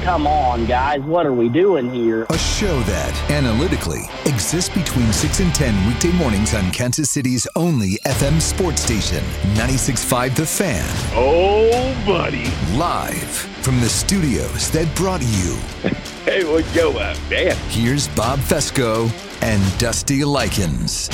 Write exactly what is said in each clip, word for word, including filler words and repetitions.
come on, guys. What are we doing here? A show that, analytically, exists between six and ten weekday mornings on Kansas City's only F M sports station, ninety-six point five The Fan. Oh, buddy. Live from the studios that brought you. Hey, what's going on, man? Here's Bob Fesco and Dusty Likens.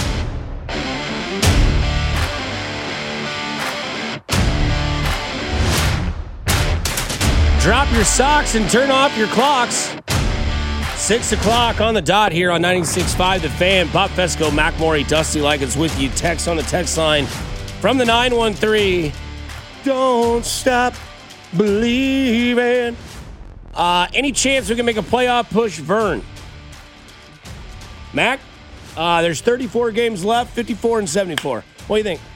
Drop your socks and turn off your clocks. Six o'clock on the dot here on ninety-six point five The Fan. Bob Fesco, Mac Morey, Dusty Likens with you. Text on the text line from the nine one three. Don't stop believing. Uh, any chance we can make a playoff push, Vern? Mac, uh, there's thirty-four games left, fifty-four and seventy-four. What do you think?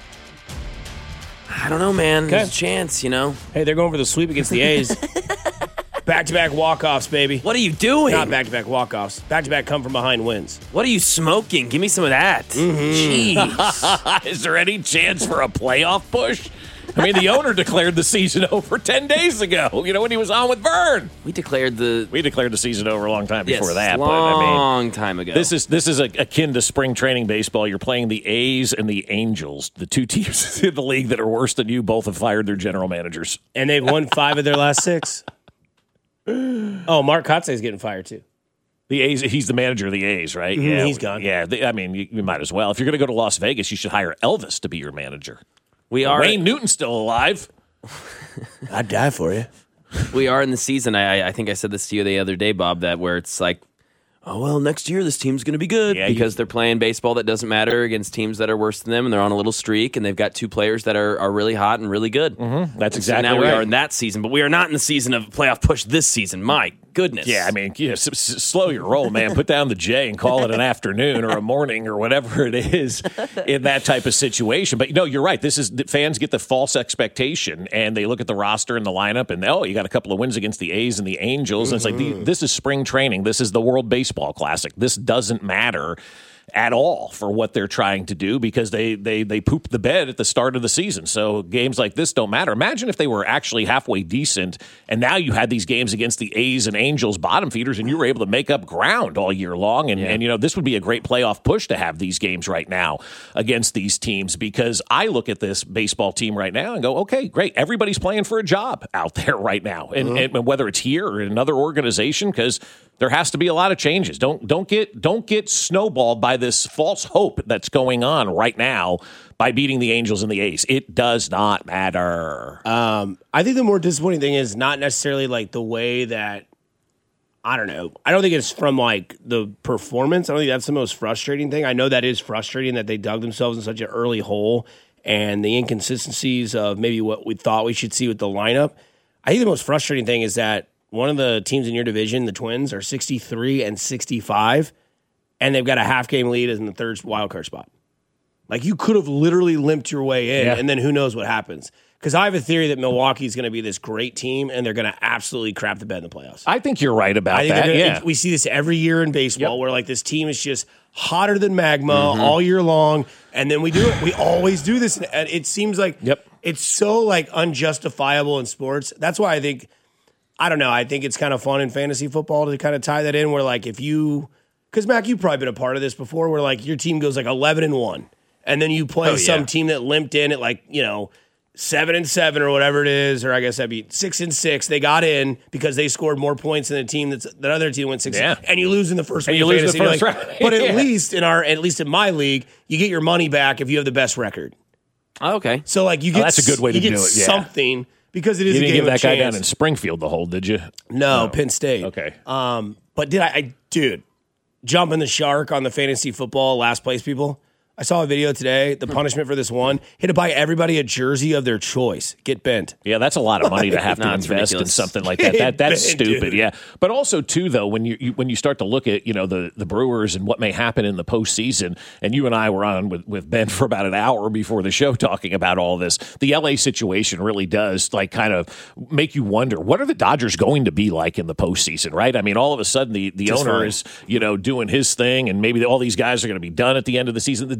I don't know, man. Okay. There's a chance, you know. Hey, they're going for the sweep against the A's. Back-to-back walk-offs, baby. What are you doing? Not back-to-back walk-offs. Back-to-back come-from-behind wins. What are you smoking? Give me some of that. Mm-hmm. Jeez. Is there any chance for a playoff push? I mean, the owner declared the season over ten days ago, you know, when he was on with Vern. We declared the... We declared the season over a long time before yes, that. long but, I mean, time ago. This is this is a, akin to spring training baseball. You're playing the A's and the Angels, the two teams in the league that are worse than you. Both have fired their general managers. And they've won five of their last six. Oh, Mark Kotze's getting fired, too. The A's, he's the manager of the A's, right? Mm-hmm, yeah, he's gone. Yeah, they, I mean, you, you might as well. If you're going to go to Las Vegas, you should hire Elvis to be your manager. We are... Wayne Newton's still alive. I'd die for you. We are in the season. I, I think I said this to you the other day, Bob, that where it's like, oh, well, next year this team's going to be good yeah, because you, they're playing baseball that doesn't matter against teams that are worse than them, and they're on a little streak, and they've got two players that are, are really hot and really good. Mm-hmm. That's and exactly so now right. we are in that season, but we are not in the season of playoff push this season. My goodness. Yeah, I mean, you know, s- s- slow your roll, man. Put down the J and call it an afternoon or a morning or whatever it is in that type of situation. But, no, you're right. This is fans get the false expectation, and they look at the roster and the lineup, and, oh, you got a couple of wins against the A's and the Angels. And Mm-hmm. it's like, this is spring training. This is the World Baseball Classic. This doesn't matter at all for what they're trying to do because they they they pooped the bed at the start of the season. So games like this don't matter. Imagine if they were actually halfway decent and now you had these games against the A's and Angels bottom feeders and you were able to make up ground all year long. And, yeah. and you know, this would be a great playoff push to have these games right now against these teams because I look at this baseball team right now and go, okay, great. Everybody's playing for a job out there right now. And, mm-hmm. and whether it's here or in another organization, because there has to be a lot of changes. Don't don't get don't get snowballed by this false hope that's going on right now by beating the Angels and the A's. It does not matter. Um, I think the more disappointing thing is not necessarily like the way that I don't know. I don't think it's from like the performance. I don't think that's the most frustrating thing. I know that is frustrating that they dug themselves in such an early hole and the inconsistencies of maybe what we thought we should see with the lineup. I think the most frustrating thing is that one of the teams in your division, the Twins, are sixty-three and sixty-five, and they've got a half game lead in the third wild card spot. Like you could have literally limped your way in, yeah. and then who knows what happens. Because I have a theory that Milwaukee is going to be this great team, and they're going to absolutely crap the bed in the playoffs. I think you're right about I think that. gonna, yeah. We see this every year in baseball, yep. where like this team is just hotter than magma mm-hmm. all year long, and then we do it. We always do this, and it seems like yep. it's so like unjustifiable in sports. That's why I think. I don't know. I think it's kind of fun in fantasy football to kind of tie that in where, like, if you – because, Mac, you've probably been a part of this before where, like, your team goes, like, eleven and one, and then you play oh, some yeah. team that limped in at, like, you know, seven and seven or whatever it is, or I guess that'd be six and six. They got in because they scored more points than the team that's – that other team went six yeah. and, and you lose in the first and week you of lose fantasy. the first like, round. But at yeah. least in our – at least in my league, you get your money back if you have the best record. Oh, okay. So, like, you get oh, – that's a good way to you do get it, yeah. something – because it is you a didn't game give that of guy chance. down in Springfield the hold, did you? No, no. Penn State. Okay. Um, but did I, I, dude, jumping the shark on the fantasy football last place people? I saw a video today. The punishment for this one, hit to buy everybody a jersey of their choice. Get bent. Yeah, that's a lot of money to have no, to invest ridiculous. in something like that. That that's bent, stupid. dude. Yeah, but also too though, when you, you when you start to look at you know the the Brewers and what may happen in the postseason, and you and I were on with with Ben for about an hour before the show talking about all this. The L A situation really does like kind of make you wonder what are the Dodgers going to be like in the postseason, right? I mean, all of a sudden the the Just owner fine. is you know doing his thing, and maybe all these guys are going to be done at the end of the season. The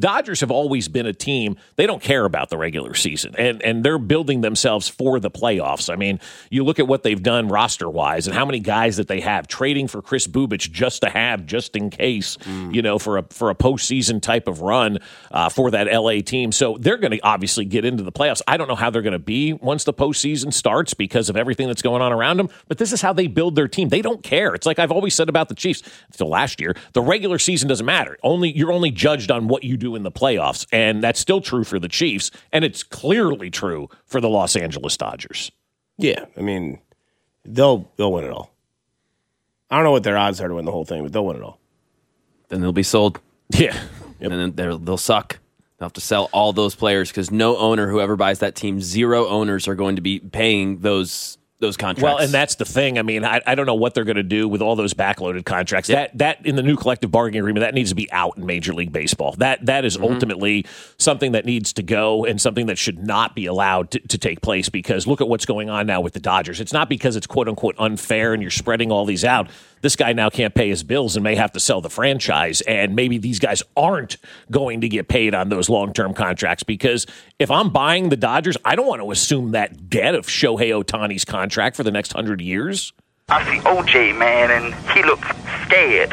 Dodgers have always been a team, they don't care about the regular season, and, and they're building themselves for the playoffs. I mean, you look at what they've done roster-wise and how many guys that they have, trading for Chris Bubich just to have, just in case, mm. you know, for a for a postseason type of run uh, for that L A team. So they're going to obviously get into the playoffs. I don't know how they're going to be once the postseason starts because of everything that's going on around them, but this is how they build their team. They don't care. It's like I've always said about the Chiefs until last year. The regular season doesn't matter. Only you're only judged on what you do in the playoffs, and that's still true for the Chiefs, and it's clearly true for the Los Angeles Dodgers. Yeah, I mean, they'll they'll win it all. I don't know what their odds are to win the whole thing, but they'll win it all. Then they'll be sold. Yeah. Yep. And then they'll suck. They'll have to sell all those players because no owner, whoever buys that team, zero owners are going to be paying those those contracts. Well, and that's the thing. I mean, I, I don't know what they're going to do with all those backloaded contracts. Yep. That that in the new collective bargaining agreement, that needs to be out in Major League Baseball. That that is mm-hmm. ultimately something that needs to go and something that should not be allowed to, to take place, because look at what's going on now with the Dodgers. It's not because it's quote unquote unfair and you're spreading all these out. This guy now can't pay his bills and may have to sell the franchise, and maybe these guys aren't going to get paid on those long-term contracts, because if I'm buying the Dodgers, I don't want to assume that debt of Shohei Ohtani's contract for the next hundred years. I see O J, man, and he looks scared.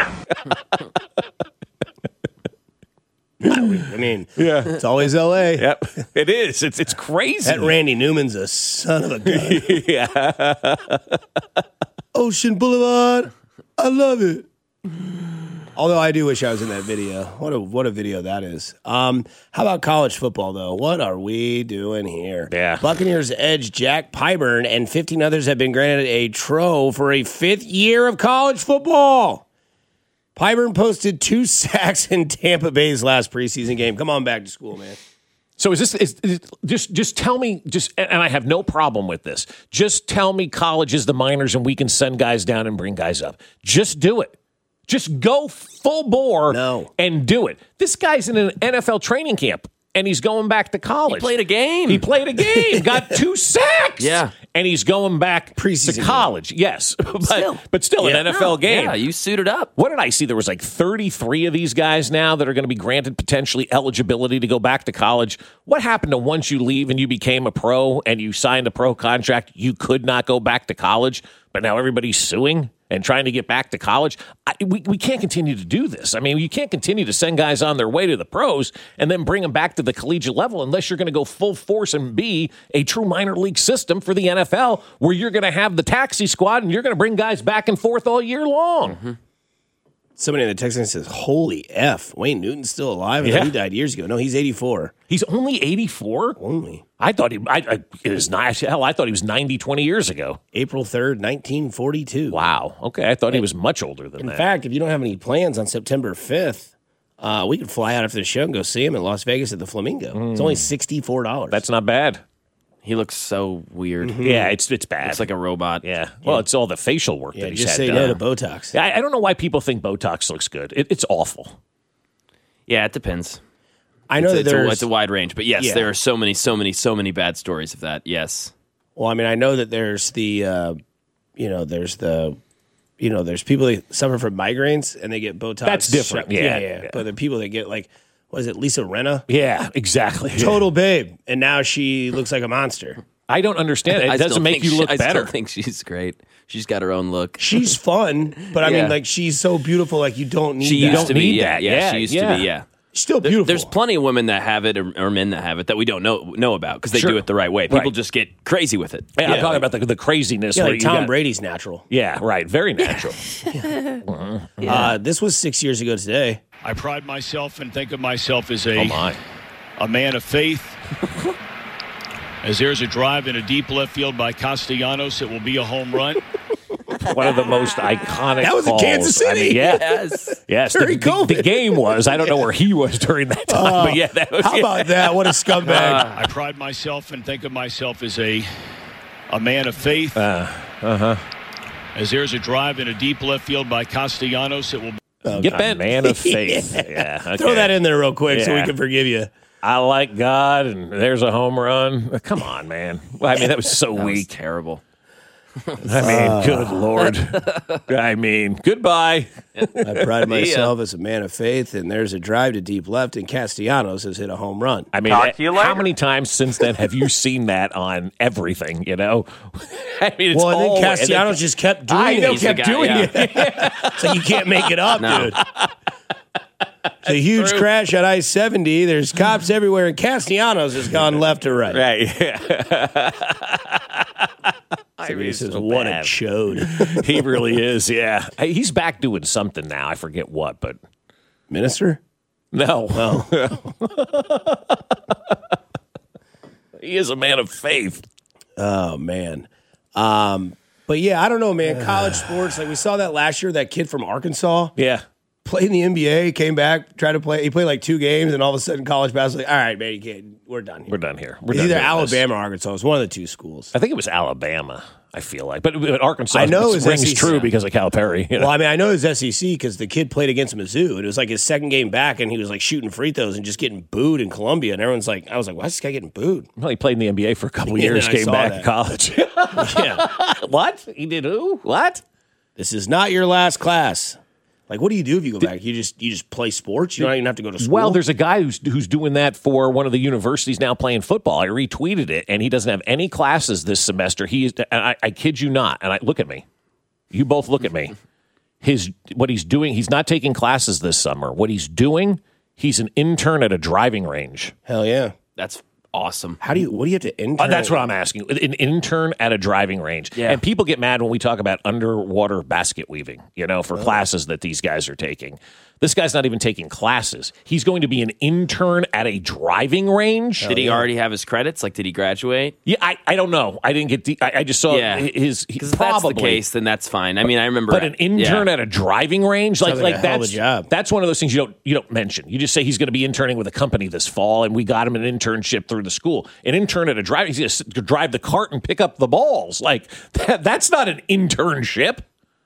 I mean, yeah, it's always L A. Yep, it is. It's it's crazy. That Randy Newman's a son of a gun. Yeah. Ocean Boulevard. I love it. Although I do wish I was in that video. What a what a video that is. Um, how about college football, though? What are we doing here? Yeah. Buccaneers edge Jack Pyburn and fifteen others have been granted a T R O for a fifth year of college football. Pyburn posted two sacks in Tampa Bay's last preseason game. Come on back to school, man. So is this is, is just just tell me just and I have no problem with this. Just tell me college is the minors and we can send guys down and bring guys up. Just do it. Just go full bore no. and do it. This guy's in an N F L training camp and he's going back to college. He played a game. He played a game, got two sacks. Yeah. And he's going back Preseason to college. Game. Yes. But still, but still yeah. an N F L no, game. Yeah, you suited up. What did I see? There was like thirty-three of these guys now that are going to be granted potentially eligibility to go back to college. What happened to once you leave and you became a pro and you signed a pro contract, you could not go back to college, but now everybody's suing and trying to get back to college? I, we, we can't continue to do this. I mean, you can't continue to send guys on their way to the pros and then bring them back to the collegiate level unless you're going to go full force and be a true minor league system for the N F L where you're going to have the taxi squad and you're going to bring guys back and forth all year long. Mm-hmm. Somebody in the text says, holy F, Wayne Newton's still alive? Yeah. He died years ago. No, he's eighty-four. He's only eighty-four? Only. I thought he, I, I, it was nice. Hell, I thought he was ninety, twenty years ago. April third, nineteen forty-two. Wow. Okay. I thought he was much older than in that. In fact, if you don't have any plans on September fifth, uh, we could fly out after the show and go see him in Las Vegas at the Flamingo. Mm. It's only sixty-four dollars. That's not bad. He looks so weird. Mm-hmm. Yeah, it's it's bad. It's like a robot. Yeah. Well, it's all the facial work yeah, that he's just had say done. no to Botox. I, I don't know why people think Botox looks good. It, it's awful. Yeah, it depends. I know it's, that it's there's a, it's a wide range, but yes, yeah. there are so many, so many, so many bad stories of that. Yes. Well, I mean, I know that there's the, uh, you know, there's the, you know, there's people that suffer from migraines and they get Botox. That's different. Yeah, Yeah, yeah. yeah. But the people that get like, what is it, Lisa Rinna? Yeah, exactly. Total babe, and now she looks like a monster. I don't understand it. It I doesn't still make think you she- look I better. still think she's great. She's got her own look. She's fun, but I Yeah. mean, like, she's so beautiful. Like, you don't need She that. used don't to be. need Yeah, that. yeah, Yeah, she used yeah. to be. Yeah. Still There- beautiful. There's plenty of women that have it, or, or men that have it, that we don't know know about because they Sure. do it the right way. People Right. just get crazy with it. Yeah, I'm Yeah, talking like- about the, the craziness. yeah, where like you Tom got- Brady's natural. Yeah, right. Very natural. Uh, this was six years ago today. I pride myself and think of myself as a Oh, my. a man of faith. As there's a drive in a deep left field by Castellanos, it will be a home run. One of the most iconic That was in calls. Kansas I mean, City. yeah. Yes. Yes, During the, the, COVID. the game was. I don't know where he was during that time, but yeah, that was. How about that? What a scumbag. I pride myself and think of myself as a a man of faith. Uh huh. As there's a drive in a deep left field by Castellanos, it will be Get bent, man of faith. Yeah, okay. Throw that in there real quick so we Yeah. can forgive you. I like God, and there's a home run. Come on, man. Well, I mean, that was so That was weak. terrible. I mean, good Lord. I mean, goodbye. I pride myself as a man of faith, and there's a drive to deep left, and Castellanos has hit a home run. I mean, Talk to you how later. many times since then have you seen that on everything, you know? I mean, it's well, and then all, Castellanos and then, just kept doing I it. know, He kept the guy, doing yeah. it. So you can't make it up, No. dude. It's a huge true. crash at I seventy. There's cops everywhere, and Castellanos has gone left to right. Right. Yeah. I mean, This it's is so what a bad. chode. He really is, yeah. Hey, he's back doing something now. I forget what, but Minister? no. Oh. He is a man of faith. Oh, man. Um, but yeah, I don't know, man. College sports, like we saw that last year, that kid from Arkansas Yeah. played in the N B A, came back, tried to play. He played like two games, and all of a sudden college basketball, like, all right, man, you can't, we're done here. We're done here. We're It's done either doing this. Alabama or Arkansas. It's one of the two schools. I think it was Alabama, I feel like. But, but Arkansas I know rings it's S E C. true because of Calipari. You know? Well, I mean, I know it's S E C because the kid played against Mizzou, and it was like his second game back, and he was like shooting free throws and just getting booed in Columbia, and everyone's like, I was like, why is this guy getting booed? Well, he played in the N B A for a couple Yeah, years, then I came saw back that. to college. Yeah, What? He did who? What? this is not your last class. Like, what do you do if you go back? You just you just play sports. You don't even have to go to school. Well, there's a guy who's who's doing that for one of the universities now playing football. I retweeted it, and he doesn't have any classes this semester. He is, and I, I kid you not. And I look at me. You both look at me. His what he's doing. He's not taking classes this summer. What he's doing. He's an intern at a driving range. hell yeah. That's awesome. How do you? What do you have to intern? Uh, that's what I'm asking. An intern at a driving range. Yeah. And people get mad when we talk about underwater basket weaving, you know, for classes that these guys are taking. This guy's not even taking classes. He's going to be an intern at a driving range. Did he already have his credits? Like, did he graduate? Yeah, I, I don't know. I didn't get the. I, I just saw Yeah. his. He, Because if that's probably the case, then that's fine. I mean, I remember. But an intern yeah. at a driving range, like Sounds like like a hell of a that's job. that's one of those things you don't you don't mention. You just say he's going to be interning with a company this fall, and we got him an internship through the school. An intern at a driving, he's going to drive the cart and pick up the balls. Like that, that's not an internship.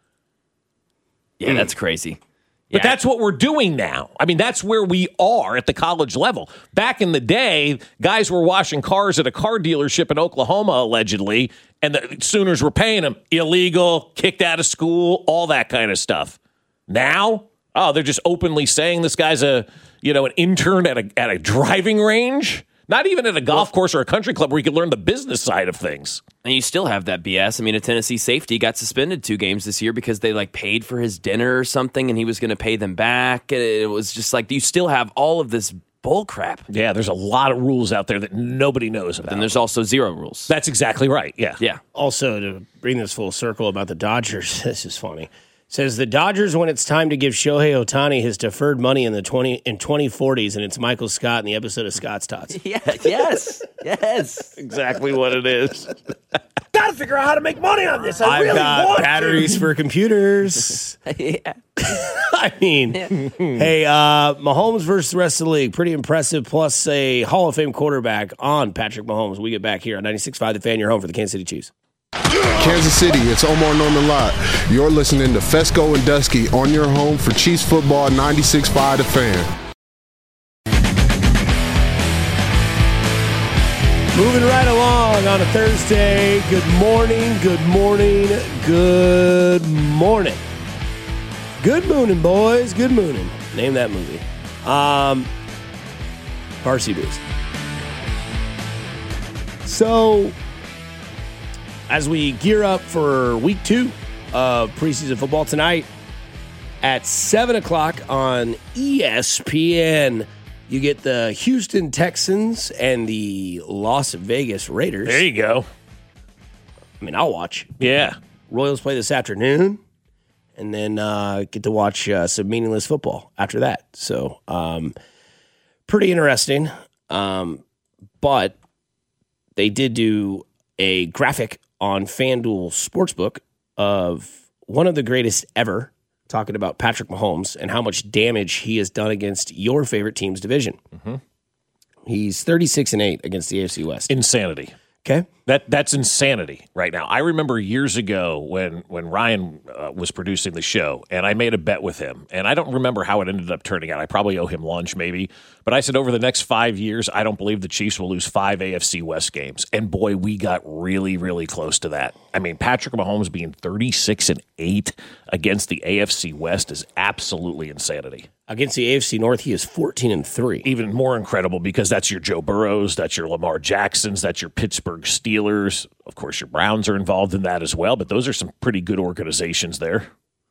Yeah, that's crazy. But Yeah. that's what we're doing now. I mean, that's where we are at the college level. Back in the day, guys were washing cars at a car dealership in Oklahoma, allegedly, and the Sooners were paying them illegal, kicked out of school, all that kind of stuff. Now, oh, they're just openly saying this guy's a, you know, an intern at a at a driving range. Not even at a golf course or a country club where you can learn the business side of things. And you still have that B S. I mean, a Tennessee safety got suspended two games this year because they like paid for his dinner or something, and he was going to pay them back. And it was just like you still have all of this bull crap. Yeah, there's a lot of rules out there that nobody knows about. And there's also zero rules. That's exactly right. Yeah. Yeah. Also, to bring this full circle about the Dodgers, this is funny. Says the Dodgers, when it's time to give Shohei Ohtani his deferred money in the twenty in twenty forties, and it's Michael Scott in the episode of Scott's Tots. Yeah. Yes. Yes. Exactly what it is. Gotta figure out how to make money on this. I I've really got want batteries to. for computers. Yeah. I mean, hey, uh, Mahomes versus the rest of the league. Pretty impressive. Plus a Hall of Fame quarterback on Patrick Mahomes. We get back here on ninety-six point five The Fan, your home for the Kansas City Chiefs. Kansas City, it's Omar Norman Lott. You're listening to Fesco and Dusky on your home for Chiefs football, ninety-six point five The Fan. Moving right along on a Thursday. Good morning, good morning, good morning. Good mooning, boys. Good mooning. Name that movie. Um, Varsity Blues. So, as we gear up for week two of preseason football tonight at seven o'clock on E S P N, you get the Houston Texans and the Las Vegas Raiders. There you go. I mean, I'll watch. Yeah. Royals play this afternoon, and then uh, get to watch uh, some meaningless football after that. So, um, pretty interesting. Um, but they did do a graphic on FanDuel Sportsbook of one of the greatest ever, talking about Patrick Mahomes and how much damage he has done against your favorite team's division. Mm-hmm. He's thirty-six and eight against the A F C West. Insanity. Okay. That that's insanity right now. I remember years ago when when Ryan uh, was producing the show, and I made a bet with him, and I don't remember how it ended up turning out. I probably owe him lunch, maybe. But I said over the next five years, I don't believe the Chiefs will lose five A F C West games. And boy, we got really, really close to that. I mean, Patrick Mahomes being thirty-six and eight against the A F C West is absolutely insanity. Against the A F C North, he is fourteen and three. Even more incredible because that's your Joe Burrows, that's your Lamar Jacksons, that's your Pittsburgh Steelers. Of course, your Browns are involved in that as well, but those are some pretty good organizations there.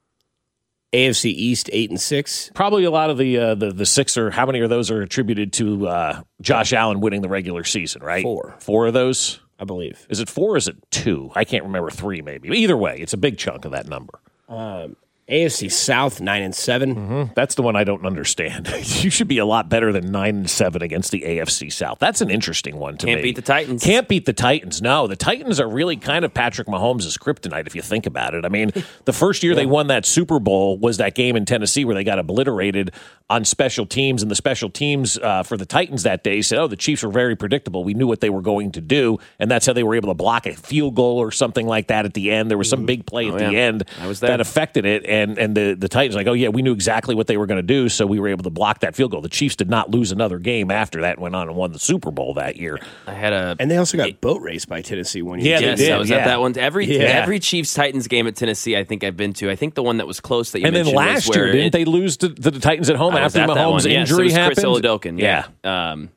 A F C East, eight and six. Probably a lot of the uh, the the six or how many of those are attributed to uh, Josh Allen winning the regular season, right? Four. Four of those? I believe. Is it four or is it two? I can't remember. Three, maybe. Either way, it's a big chunk of that number. Um, A F C South, nine and seven. Mm-hmm. That's the one I don't understand. You should be a lot better than nine and seven against the A F C South. That's an interesting one to Can't me. beat the Titans. Can't beat the Titans. No, the Titans are really kind of Patrick Mahomes' kryptonite if you think about it. I mean, the first year yeah. they won that Super Bowl was that game in Tennessee where they got obliterated on special teams, and the special teams uh, for the Titans that day said, "Oh, the Chiefs were very predictable. We knew what they were going to do," and that's how they were able to block a field goal or something like that at the end. There was some big play oh, at yeah. the end I was there. that affected it, and and the the Titans like, oh yeah, we knew exactly what they were going to do, so we were able to block that field goal. The Chiefs did not lose another game after that and went on and won the Super Bowl that year. I had a and they also got boat raced by Tennessee one year. Yeah, yes, they did. I was yeah. at that one. Every yeah. every Chiefs Titans game at Tennessee, I think I've been to. I think the one that was close that you and then mentioned last was year, where didn't it, they lose to, to the Titans at home I was after at that one. Mahomes' Yes, injury it was happened? Chris Oladokun. Yeah. yeah. Um,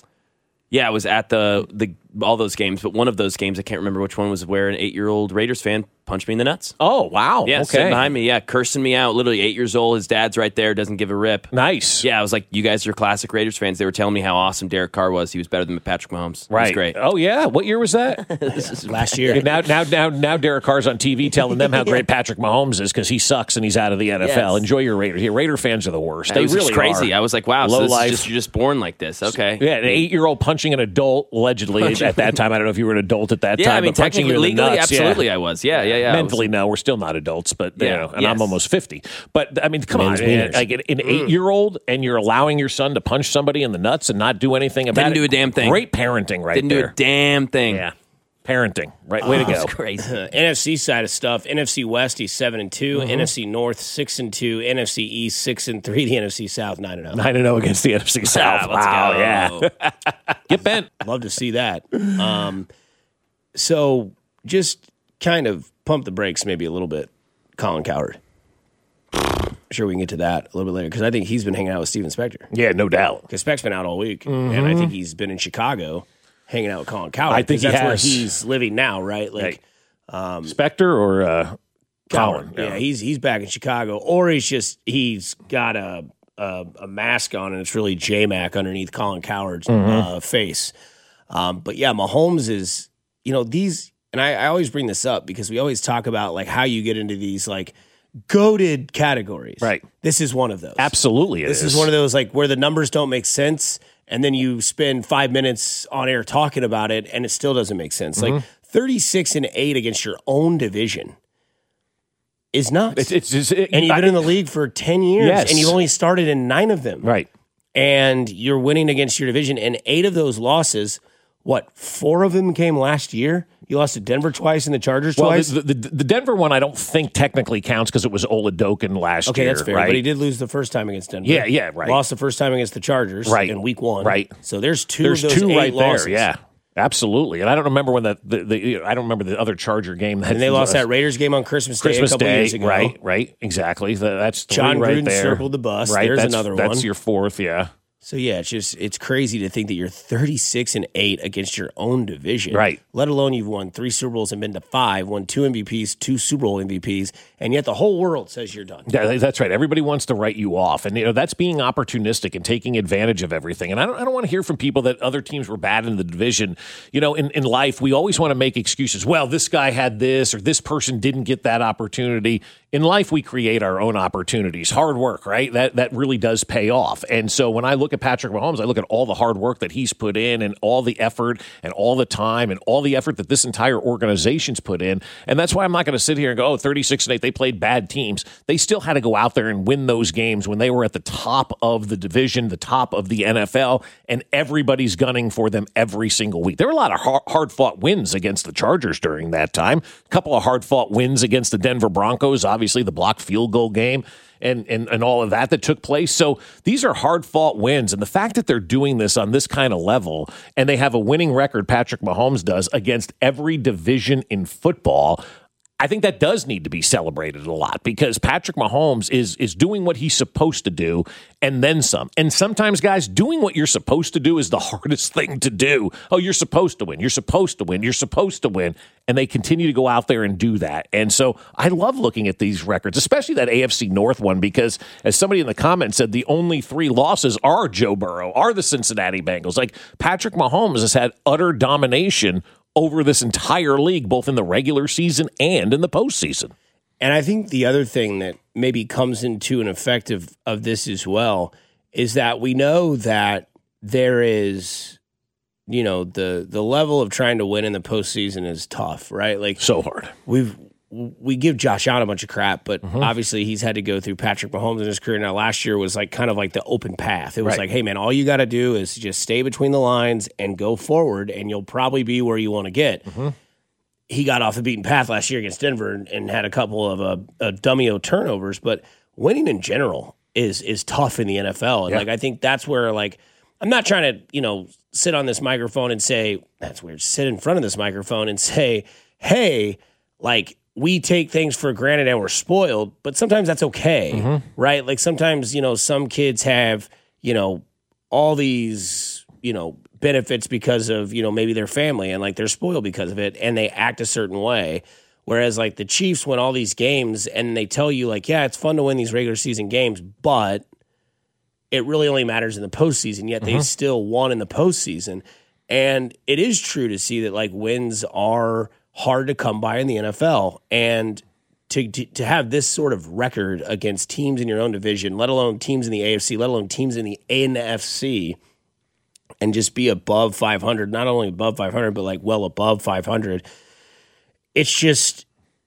yeah, I was at the the all those games, but one of those games, I can't remember which one, was where an eight-year-old Raiders fan punched me in the nuts. Oh, wow. Yeah, okay. sitting behind me, yeah, cursing me out. Literally eight years old. His dad's right there, doesn't give a rip. Nice. Yeah, I was like, you guys are classic Raiders fans. They were telling me how awesome Derek Carr was. He was better than Patrick Mahomes. Right. He was great. Oh, yeah. What year was that? Last year. And now, now, now, now Derek Carr's on T V telling them how great Patrick Mahomes is because he sucks and he's out of the N F L. Yes. Enjoy your Raiders. Yeah, Raider fans are the worst. It They was really just crazy. are. I was like, wow, Low so this life. is just, you're just born like this. Okay. Yeah, an eight-year-old punching an adult, allegedly, at that time. I don't know if you were an adult at that Yeah, time. I mean, but punching you technically, in the legally, nuts, absolutely yeah. I was. Yeah, yeah, yeah. Mentally, was, no, we're still not adults, but you Yeah, know, and yes. I'm almost fifty. But I mean, come Men's on, man. wieners. Like an, an eight-year-old, and you're allowing your son to punch somebody in the nuts and not do anything about Didn't it. do a damn thing. Great parenting, right Didn't there. do a damn thing. Yeah, parenting. Right, way to go. That's crazy. Uh, N F C side of stuff. N F C West, he's seven and two. Mm-hmm. N F C North, six and two. N F C East, six and three. The N F C South, nine and zero. Nine and zero against the N F C South. Ah, let's wow, go. yeah. Get bent. Love to see that. Um, so just kind of pump the brakes maybe a little bit. Colin Cowherd. I'm sure we can get to that a little bit later because I think he's been hanging out with Steven Spector. Yeah, no doubt. Because Spec's been out all week, and I think he's been in Chicago hanging out with Colin Cowherd. I think 'cause that's he where has. he's living now, right? Like um, Spector or uh, Colin? Yeah, he's he's back in Chicago, or he's just he's got a a, a mask on, and it's really J-Mac underneath Colin Cowherd's Mm-hmm. uh, face. Um, but yeah, Mahomes is you know these, and I, I always bring this up because we always talk about like how you get into these like goated categories. Right. This is one of those. Absolutely, it This is. is one of those like where the numbers don't make sense, and then you spend five minutes on air talking about it, and it still doesn't make sense. Mm-hmm. Like thirty-six and eight against your own division is nuts. It's, it's, it's, it, and you've I- been in the league for ten years, Yes. and you've only started in nine of them. Right. And you're winning against your division, and eight of those losses, what, four of them came last year? You lost to Denver twice and the Chargers Well, twice? the, the, the Denver one I don't think technically counts because it was Oladokun last Okay, year. that's fair. right? But he did lose the first time against Denver. Yeah, yeah, right. Lost the first time against the Chargers Right. in week one. Right. So there's two There's of those two eight right losses. there. Yeah, absolutely. And I don't remember when the, the, the I don't remember the other Charger game. That And they lost that Raiders game on Christmas Day Christmas a couple Day. years ago. Right, right, exactly. The- That's three John right Gruden there. circled the bus. Right, There's that's, another That's one. your fourth. Yeah. So yeah, it's just it's crazy to think that you're thirty-six and eight against your own division. Right. Let alone you've won three Super Bowls and been to five, won two M V Ps, two Super Bowl M V Ps, and yet the whole world says you're done. Yeah, that's right. Everybody wants to write you off, and you know that's being opportunistic and taking advantage of everything. And I don't, I don't want to hear from people that other teams were bad in the division. You know, in, in life, we always want to make excuses. Well, this guy had this, or this person didn't get that opportunity. in life, we create our own opportunities. Hard work, right? That that really does pay off. And so when I look at Patrick Mahomes, I look at all the hard work that he's put in and all the effort and all the time and all the effort that this entire organization's put in. And that's why I'm not going to sit here and go, oh, thirty-six and eight, they played bad teams. They still had to go out there and win those games when they were at the top of the division, the top of the N F L, and everybody's gunning for them every single week. There were a lot of hard-fought wins against the Chargers during that time. A couple of hard-fought wins against the Denver Broncos, obviously the blocked field goal game and, and, and all of that that took place. So these are hard-fought wins, and the fact that they're doing this on this kind of level and they have a winning record, Patrick Mahomes does, against every division in football, I think that does need to be celebrated a lot because Patrick Mahomes is is doing what he's supposed to do and then some. And sometimes, guys, doing what you're supposed to do is the hardest thing to do. Oh, you're supposed to win. You're supposed to win. You're supposed to win. And they continue to go out there and do that. And so I love looking at these records, especially that A F C North one, because as somebody in the comments said, the only three losses are Joe Burrow, are the Cincinnati Bengals. Like Patrick Mahomes has had utter domination over this entire league, both in the regular season and in the postseason. And I think the other thing that maybe comes into an effect of, of this as well is that we know that there is, you know, the the level of trying to win in the postseason is tough, right? Like so hard. We've we give Josh Allen a bunch of crap, but mm-hmm. obviously he's had to go through Patrick Mahomes in his career. Now, last year was like kind of like the open path. It was right. like, hey, man, all you got to do is just stay between the lines and go forward, and you'll probably be where you want to get. Mm-hmm. He got off the beaten path last year against Denver and, and had a couple of uh, uh, dummy-o turnovers, but winning in general is is tough in the N F L. And yeah. like I think that's where, like, I'm not trying to, you know, sit on this microphone and say, that's weird, sit in front of this microphone and say, hey, like, we take things for granted and we're spoiled, but sometimes that's okay, mm-hmm. right? Like sometimes, you know, some kids have, you know, all these, you know, benefits because of, you know, maybe their family and like they're spoiled because of it and they act a certain way. Whereas like the Chiefs win all these games and they tell you like, yeah, it's fun to win these regular season games, but it really only matters in the postseason, yet mm-hmm. they still won in the postseason. And it is true to see that like wins are hard to come by in the N F L, and to, to to have this sort of record against teams in your own division, let alone teams in the A F C, let alone teams in the N F C, and just be above five hundred, not only above five hundred, but like well above five hundred, it's just,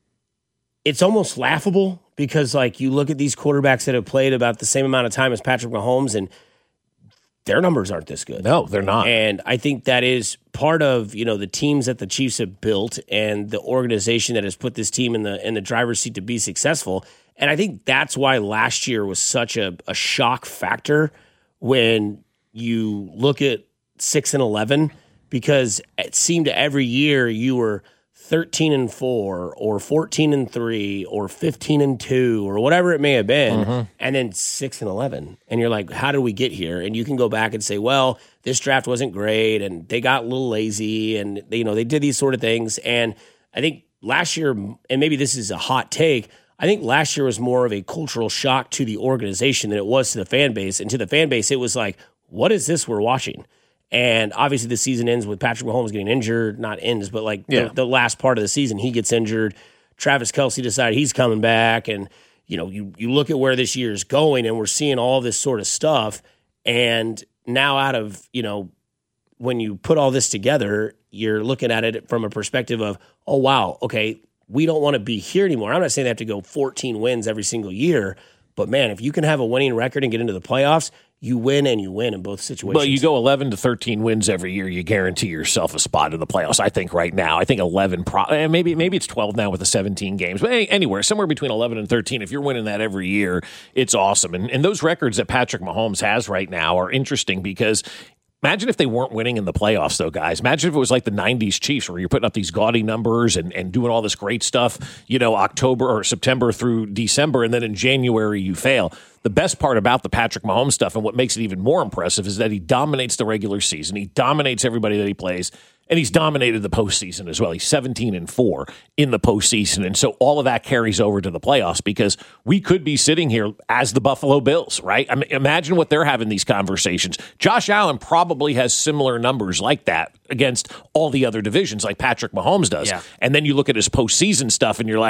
it's almost laughable because like you look at these quarterbacks that have played about the same amount of time as Patrick Mahomes and their numbers aren't this good. No, they're not. And I think that is part of, you know, the teams that the Chiefs have built and the organization that has put this team in the in the driver's seat to be successful. And I think that's why last year was such a, a shock factor when you look at six and eleven, because it seemed every year you were thirteen and four or fourteen and three or fifteen and two or whatever it may have been, mm-hmm. and then six and eleven. And you're like, how did we get here? And you can go back and say, well, this draft wasn't great and they got a little lazy and they, you know, they did these sort of things. And I think last year, and maybe this is a hot take, I think last year was more of a cultural shock to the organization than it was to the fan base. And to the fan base, it was like, what is this we're watching? And obviously the season ends with Patrick Mahomes getting injured, not ends, but like yeah. the, the last part of the season, he gets injured. Travis Kelce decided he's coming back. And, you know, you, you look at where this year is going and we're seeing all this sort of stuff. And now out of, you know, when you put all this together, you're looking at it from a perspective of, oh, wow, okay, we don't want to be here anymore. I'm not saying they have to go fourteen wins every single year, but man, if you can have a winning record and get into the playoffs, you win and you win in both situations. Well, you go eleven to thirteen wins every year, you guarantee yourself a spot in the playoffs. I think right now, I think eleven, pro- maybe maybe it's twelve now with the seventeen games, but anywhere, somewhere between eleven and thirteen, if you're winning that every year, it's awesome. And, and those records that Patrick Mahomes has right now are interesting because imagine if they weren't winning in the playoffs, though, guys. Imagine if it was like the nineties Chiefs where you're putting up these gaudy numbers and, and doing all this great stuff, you know, October or September through December, and then in January you fail. The best part about the Patrick Mahomes stuff and what makes it even more impressive is that he dominates the regular season. He dominates everybody that he plays, and he's dominated the postseason as well. He's seventeen and four in the postseason, and so all of that carries over to the playoffs because we could be sitting here as the Buffalo Bills, right? I mean, imagine what they're having these conversations. Josh Allen probably has similar numbers like that against all the other divisions like Patrick Mahomes does. Yeah. And then you look at his postseason stuff, and you're like,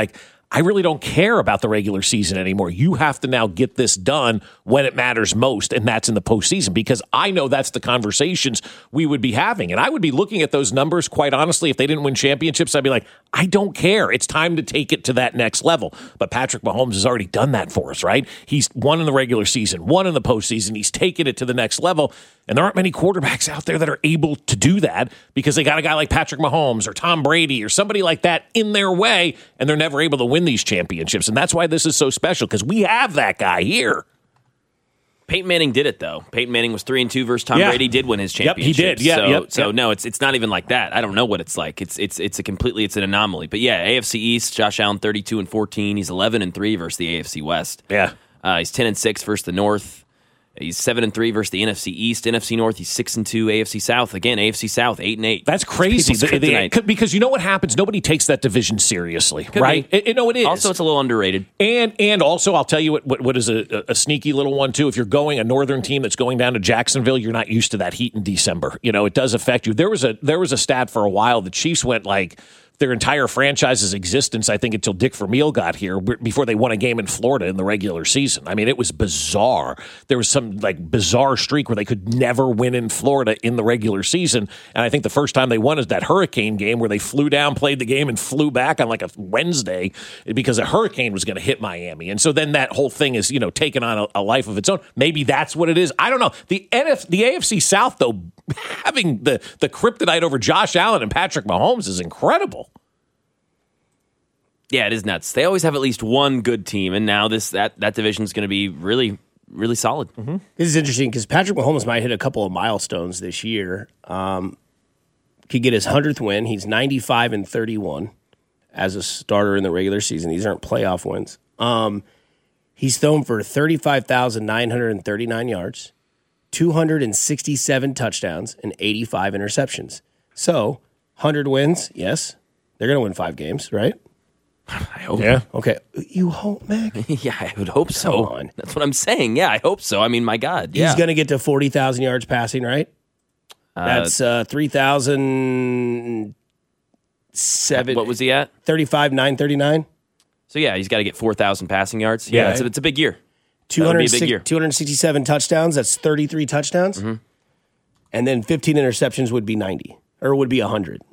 I really don't care about the regular season anymore. You have to now get this done when it matters most, and that's in the postseason, because I know that's the conversations we would be having. And I would be looking at those numbers, quite honestly, if they didn't win championships, I'd be like, I don't care. It's time to take it to that next level. But Patrick Mahomes has already done that for us, right? He's won in the regular season, won in the postseason. He's taken it to the next level. And there aren't many quarterbacks out there that are able to do that because they got a guy like Patrick Mahomes or Tom Brady or somebody like that in their way, and they're never able to win these championships. And that's why this is so special, because we have that guy here. Peyton Manning did it, though. Peyton Manning was three and two versus Tom yeah. Brady. Did win his championship. Yep, he did. Yeah, so, yep, so yep. no, it's it's not even like that. I don't know what it's like. It's it's it's a completely it's an anomaly. But yeah, A F C East. Josh Allen thirty-two and fourteen. He's eleven and three versus the A F C West. Yeah, uh, he's ten and six versus the North. He's seven and three versus the N F C East, N F C North. He's six and two. A F C South again. A F C South eight and eight. That's crazy. The, the, because you know what happens? Nobody takes that division seriously, Could right? It, it, no, it is. Also, it's a little underrated. And and also, I'll tell you what what, what is a, a sneaky little one too. If you're going a northern team that's going down to Jacksonville, you're not used to that heat in December. You know, it does affect you. There was a there was a stat for a while. The Chiefs went like their entire franchise's existence, I think, until Dick Vermeil got here, before they won a game in Florida in the regular season. I mean, it was bizarre. There was some like bizarre streak where they could never win in Florida in the regular season. And I think the first time they won is that hurricane game where they flew down, played the game, and flew back on like a Wednesday because a hurricane was going to hit Miami. And so then that whole thing is, you know, taken on a, a life of its own. Maybe that's what it is. I don't know. The N F, the A F C South, though, having the, the kryptonite over Josh Allen and Patrick Mahomes is incredible. Yeah, it is nuts. They always have at least one good team, and now this that that division is going to be really, really solid. Mm-hmm. This is interesting because Patrick Mahomes might hit a couple of milestones this year. Um, could get his hundredth win. He's ninety-five and thirty-one as a starter in the regular season. These aren't playoff wins. Um, he's thrown for thirty-five thousand nine hundred thirty-nine yards, two hundred sixty-seven touchdowns, and eighty-five interceptions. So, one hundred wins, yes. They're going to win five games, right? I hope. Yeah. Okay. You hope, Mac? Yeah, I would hope so. Come on. That's what I'm saying. Yeah, I hope so. I mean, my God. Yeah. He's going to get to forty thousand yards passing, right? Uh, That's uh, three thousand seven. What was he at? thirty-five nine thirty-nine. So, yeah, he's got to get four thousand passing yards. Yeah, Yeah. it's, a, it's a big year. two hundred sixty-seven touchdowns. That's thirty-three touchdowns. Mm-hmm. And then fifteen interceptions would be ninety, or would be one hundred.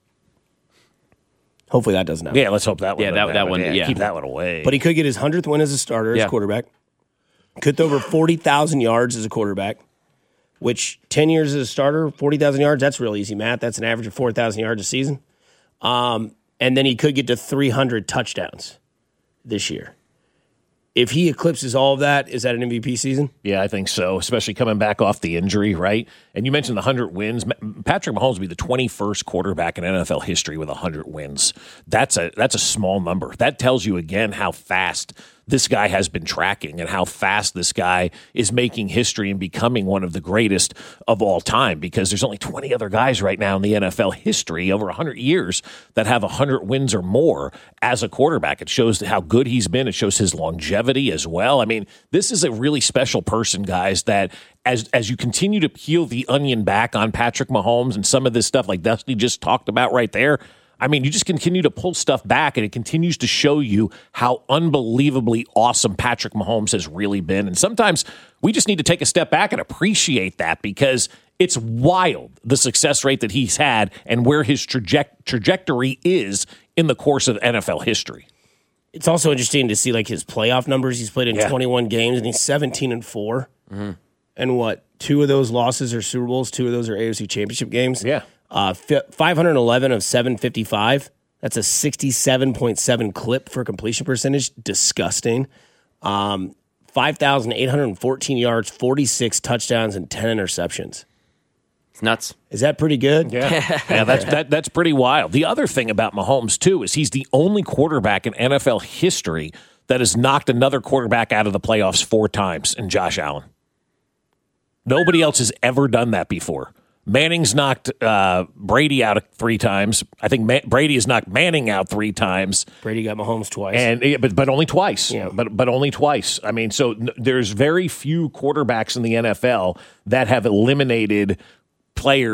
Hopefully that doesn't happen. Yeah, let's hope that one. Yeah, that- that one, yeah. Keep that one away. But he could get his hundredth win as a starter, Yeah. as quarterback. Could throw over forty thousand yards as a quarterback, which ten years as a starter, forty thousand yards, that's real easy math. That's an average of four thousand yards a season. Um, and then he could get to three hundred touchdowns this year. If he eclipses all of that, is that an M V P season? Yeah, I think so, especially coming back off the injury, right? And you mentioned the one hundred wins. Patrick Mahomes will be the twenty-first quarterback in N F L history with one hundred wins. That's a that's a small number. That tells you, again, how fast this guy has been tracking and how fast this guy is making history and becoming one of the greatest of all time, because there's only twenty other guys right now in the N F L history over one hundred years that have one hundred wins or more as a quarterback. It shows how good he's been. It shows his longevity as well. I mean, this is a really special person, guys, that as as you continue to peel the onion back on Patrick Mahomes and some of this stuff like Dusty just talked about right there, I mean, you just continue to pull stuff back, and it continues to show you how unbelievably awesome Patrick Mahomes has really been. And sometimes we just need to take a step back and appreciate that, because it's wild, the success rate that he's had and where his traje- trajectory is in the course of N F L history. It's also interesting to see like his playoff numbers. He's played in Yeah. twenty-one games, and he's seventeen and four. Mm-hmm. And what? Two of those losses are Super Bowls. Two of those are A F C Championship games. Yeah. Uh, five hundred eleven of seven fifty-five. That's a sixty-seven point seven clip for completion percentage. Disgusting. Um, five thousand eight hundred fourteen yards, forty-six touchdowns, and ten interceptions. It's nuts. Is that pretty good? Yeah, yeah, that's that, that's pretty wild. The other thing about Mahomes, too, is he's the only quarterback in N F L history that has knocked another quarterback out of the playoffs four times in Josh Allen. Nobody else has ever done that before. Manning's knocked uh, Brady out three times. I think Ma- Brady has knocked Manning out three times. Brady got Mahomes twice. And but but only twice. Yeah. But but only twice. I mean, so n- there's very few quarterbacks in the N F L that have eliminated players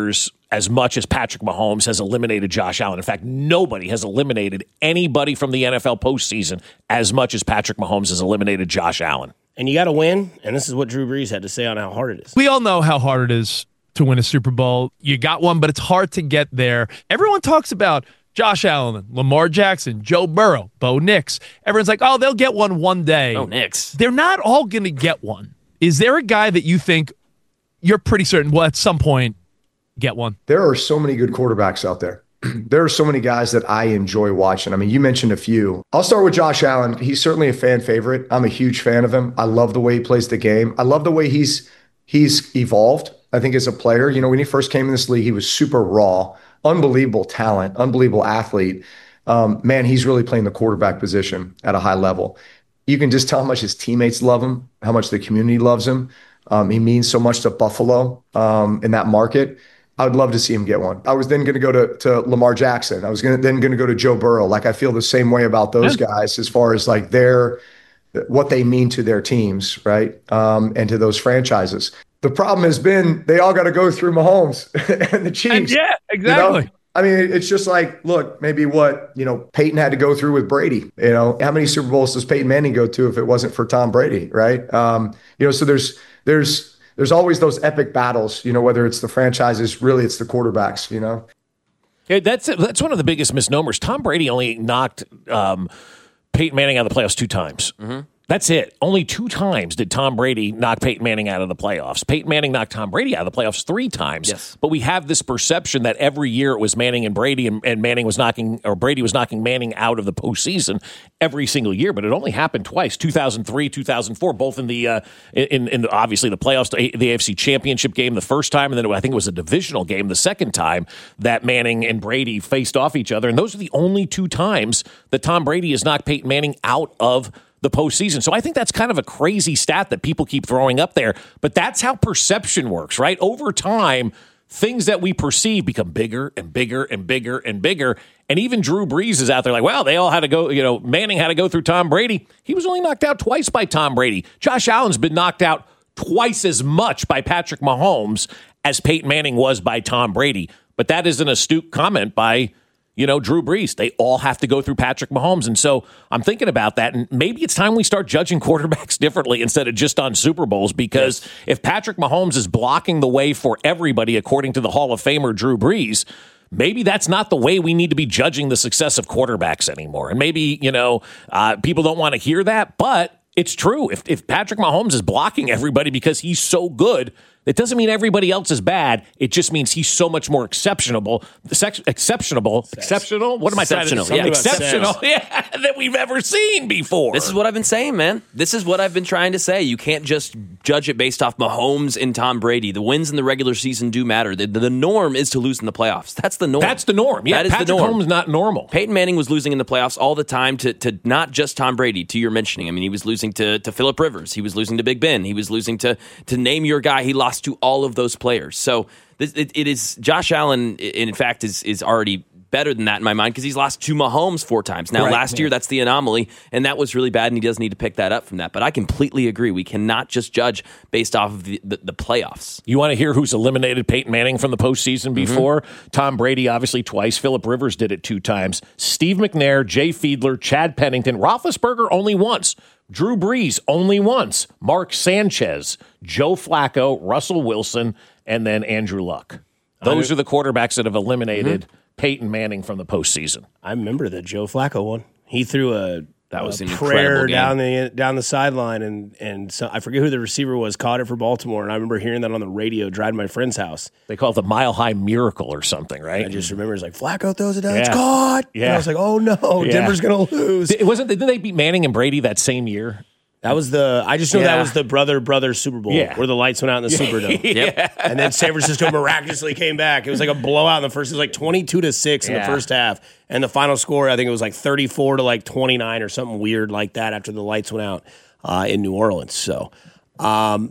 as much as Patrick Mahomes has eliminated Josh Allen. In fact, nobody has eliminated anybody from the N F L postseason as much as Patrick Mahomes has eliminated Josh Allen. And you got to win, and this is what Drew Brees had to say on how hard it is. We all know how hard it is to win a Super Bowl. You got one, but it's hard to get there. Everyone talks about Josh Allen, Lamar Jackson, Joe Burrow, Bo Nix. Everyone's like, oh, they'll get one one day. Oh, Nix. They're not all going to get one. Is there a guy that you think you're pretty certain will at some point get one? There are so many good quarterbacks out there. There are so many guys that I enjoy watching. I mean, you mentioned a few. I'll start with Josh Allen. He's certainly a fan favorite. I'm a huge fan of him. I love the way he plays the game. I love the way he's he's evolved, I think, as a player. You know, when he first came in this league, he was super raw, unbelievable talent, unbelievable athlete. Um, man, he's really playing the quarterback position at a high level. You can just tell how much his teammates love him, how much the community loves him. Um, he means so much to Buffalo um, in that market. I would love to see him get one. I was then going to go to to Lamar Jackson. I was gonna, then going to go to Joe Burrow. Like, I feel the same way about those yeah. guys as far as like their what they mean to their teams, right? Um, and to those franchises. The problem has been they all got to go through Mahomes and the Chiefs. And yeah, exactly. You know? I mean, it's just like, look, maybe what, you know, Peyton had to go through with Brady. You know, how many Super Bowls does Peyton Manning go to if it wasn't for Tom Brady, right? Um, you know, so there's there's there's always those epic battles, you know, whether it's the franchises, really it's the quarterbacks, you know. Yeah, that's that's one of the biggest misnomers. Tom Brady only knocked um, Peyton Manning out of the playoffs two times. Mm-hmm. That's it. Only two times did Tom Brady knock Peyton Manning out of the playoffs. Peyton Manning knocked Tom Brady out of the playoffs three times. Yes. But we have this perception that every year it was Manning and Brady, and, and Manning was knocking, or Brady was knocking Manning out of the postseason every single year. But it only happened twice: two thousand three, two thousand four, both in the uh, in in the, obviously the playoffs, the A F C Championship game the first time, and then I think it was a divisional game the second time that Manning and Brady faced off each other. And those are the only two times that Tom Brady has knocked Peyton Manning out of the postseason. So I think that's kind of a crazy stat that people keep throwing up there, but that's how perception works, right? Over time, things that we perceive become bigger and bigger and bigger and bigger. And even Drew Brees is out there like, well, they all had to go, you know, Manning had to go through Tom Brady. He was only knocked out twice by Tom Brady. Josh Allen's been knocked out twice as much by Patrick Mahomes as Peyton Manning was by Tom Brady. But that is an astute comment by You know, Drew Brees. They all have to go through Patrick Mahomes. And so I'm thinking about that, and maybe it's time we start judging quarterbacks differently instead of just on Super Bowls, because yes. if Patrick Mahomes is blocking the way for everybody, according to the Hall of Famer Drew Brees, maybe that's not the way we need to be judging the success of quarterbacks anymore. And maybe, you know, uh, people don't want to hear that, but it's true. If, if Patrick Mahomes is blocking everybody because he's so good, it doesn't mean everybody else is bad. It just means he's so much more exceptional, sex, exceptional, Sex. exceptional. What am I trying to say? Yeah. Exceptional, yeah, than we've ever seen before. This is what I've been saying, man. This is what I've been trying to say. You can't just judge it based off Mahomes and Tom Brady. The wins in the regular season do matter. The, the norm is to lose in the playoffs. That's the norm. That's the norm. Yeah, that is Patrick the norm. Mahomes not normal. Peyton Manning was losing in the playoffs all the time to to not just Tom Brady. To your mentioning, I mean, he was losing to to Phillip Rivers. He was losing to Big Ben. He was losing to to name your guy. He lost to all of those players. So this, it, it is Josh Allen, in fact, is is already better than that in my mind because he's lost to Mahomes four times. Now, right, last yeah. year, that's the anomaly, and that was really bad, and he does need to pick that up from that. But I completely agree. We cannot just judge based off of the, the, the playoffs. You want to hear who's eliminated Peyton Manning from the postseason before? Mm-hmm. Tom Brady, obviously, twice. Phillip Rivers did it two times. Steve McNair, Jay Fiedler, Chad Pennington. Roethlisberger only once. Drew Brees only once. Mark Sanchez, Joe Flacco, Russell Wilson, and then Andrew Luck. Those are the quarterbacks that have eliminated mm-hmm. Peyton Manning from the postseason. I remember the Joe Flacco one. He threw a that was a an prayer game. down the down the sideline, and and so, I forget who the receiver was. Caught it for Baltimore, and I remember hearing that on the radio driving to my friend's house. They call it the Mile High Miracle or something, right? I just remember it's like Flacco throws it down, yeah. it's caught. Yeah, and I was like, oh no, yeah. Denver's gonna lose. It wasn't. Didn't they beat Manning and Brady that same year? That was the. I just know yeah. that was the brother brother Super Bowl yeah. where the lights went out in the Superdome. Yep. And then San Francisco miraculously came back. It was like a blowout in the first. It was like twenty-two to six in yeah. the first half, and the final score I think it was like thirty-four to like twenty-nine or something weird like that after the lights went out uh, in New Orleans. So, um,